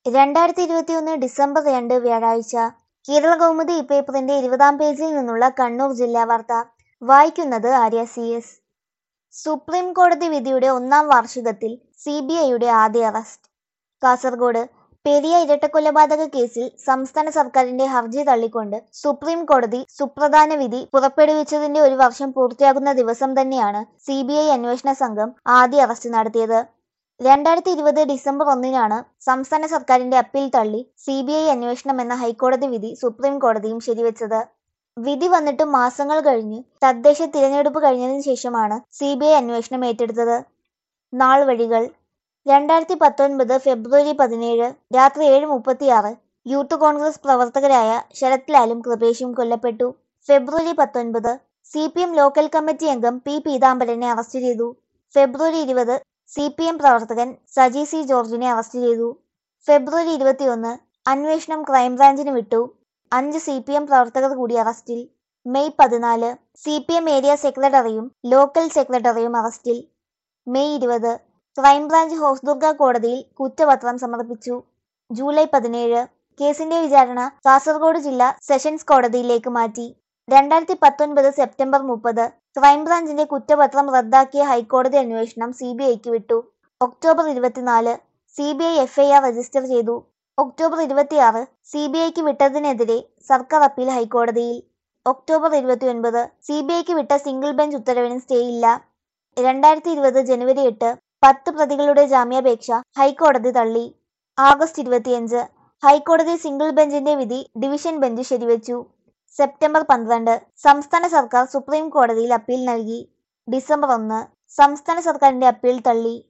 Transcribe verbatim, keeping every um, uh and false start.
രണ്ടായിരത്തി ഇരുപത്തിയൊന്ന് ഡിസംബർ രണ്ട് വ്യാഴാഴ്ച കേരള കൗമുദി പേപ്പറിന്റെ ഇരുപതാം പേജിൽ നിന്നുള്ള കണ്ണൂർ ജില്ലാ വാർത്ത. വായിക്കുന്നത് ആര്യ സി എസ്. സുപ്രീം കോടതി വിധിയുടെ ഒന്നാം വാർഷികത്തിൽ സി ബി ഐയുടെ ആദ്യ അറസ്റ്റ്. കാസർഗോഡ് പെരിയ ഇരട്ടക്കൊലപാതക കേസിൽ സംസ്ഥാന സർക്കാരിന്റെ ഹർജി തള്ളിക്കൊണ്ട് സുപ്രീം കോടതി സുപ്രധാന വിധി പുറപ്പെടുവിച്ചതിന്റെ ഒരു വർഷം പൂർത്തിയാകുന്ന ദിവസം തന്നെയാണ് സി ബി ഐ അന്വേഷണ സംഘം ആദ്യ അറസ്റ്റ് നടത്തിയത്. രണ്ടായിരത്തി ഇരുപത് ഡിസംബർ ഒന്നിനാണ് സംസ്ഥാന സർക്കാരിന്റെ അപ്പീൽ തള്ളി സി ബി ഐ അന്വേഷണം എന്ന ഹൈക്കോടതി വിധി സുപ്രീം കോടതിയും ശരിവെച്ചത്. വിധി വന്നിട്ട് മാസങ്ങൾ കഴിഞ്ഞ് തദ്ദേശ തിരഞ്ഞെടുപ്പ് കഴിഞ്ഞതിനു ശേഷമാണ് സി ബി ഐ അന്വേഷണം ഏറ്റെടുത്തത്. നാൾ വഴികൾ. രണ്ടായിരത്തി പത്തൊൻപത് ഫെബ്രുവരി പതിനേഴ് രാത്രി ഏഴ് മുപ്പത്തിയാറ് യൂത്ത് കോൺഗ്രസ് പ്രവർത്തകരായ ശരത് ലാലും കൃപേഷും കൊല്ലപ്പെട്ടു. ഫെബ്രുവരി പത്തൊൻപത് C P M local committee അംഗം പി പീതാംബരനെ അറസ്റ്റ് ചെയ്തു. ഫെബ്രുവരി ഇരുപത് സി പി എം പ്രവർത്തകൻ സജി സി ജോർജിനെ അറസ്റ്റ് ചെയ്തു. ഫെബ്രുവരി ഇരുപത്തിയൊന്ന് അന്വേഷണം ക്രൈംബ്രാഞ്ചിന് വിട്ടു. അഞ്ച് സി പി എം പ്രവർത്തകർ കൂടി അറസ്റ്റിൽ. മെയ് പതിനാല് സി പി എം ഏരിയ സെക്രട്ടറിയും ലോക്കൽ സെക്രട്ടറിയും അറസ്റ്റിൽ. മെയ് ഇരുപത് ക്രൈംബ്രാഞ്ച് ഹോസ്ദുർഗ കോടതിയിൽ കുറ്റപത്രം സമർപ്പിച്ചു. ജൂലൈ പതിനേഴ് കേസിന്റെ വിചാരണ കാസർഗോഡ് ജില്ലാ സെഷൻസ് കോടതിയിലേക്ക് മാറ്റി. രണ്ടായിരത്തി പത്തൊൻപത് സെപ്റ്റംബർ മുപ്പത് ക്രൈംബ്രാഞ്ചിന്റെ കുറ്റപത്രം റദ്ദാക്കിയ ഹൈക്കോടതി അന്വേഷണം സി ബി ഐക്ക് വിട്ടു. ഒക്ടോബർ ഇരുപത്തിനാല് C B I F I R register ചെയ്തു. ഒക്ടോബർ ഇരുപത്തിയാറ് സി ബി ഐക്ക് വിട്ടതിനെതിരെ സർക്കാർ അപ്പീൽ ഹൈക്കോടതിയിൽ. ഒക്ടോബർ ഇരുപത്തിയൊൻപത് സി ബി ഐക്ക് വിട്ട സിംഗിൾ ബെഞ്ച് ഉത്തരവിന് സ്റ്റേ ഇല്ല. രണ്ടായിരത്തി ഇരുപത് ജനുവരി എട്ട് പത്ത് പ്രതികളുടെ ജാമ്യാപേക്ഷ ഹൈക്കോടതി തള്ളി. ആഗസ്റ്റ് ഇരുപത്തിയഞ്ച് ഹൈക്കോടതി സിംഗിൾ ബെഞ്ചിന്റെ വിധി ഡിവിഷൻ ബെഞ്ച് ശരിവെച്ചു. സെപ്റ്റംബർ പന്ത്രണ്ട് സംസ്ഥാന സർക്കാർ സുപ്രീം കോടതിയിൽ അപ്പീൽ നൽകി. ഡിസംബർ ഒന്ന് സംസ്ഥാന സർക്കാരിന്റെ അപ്പീൽ തള്ളി.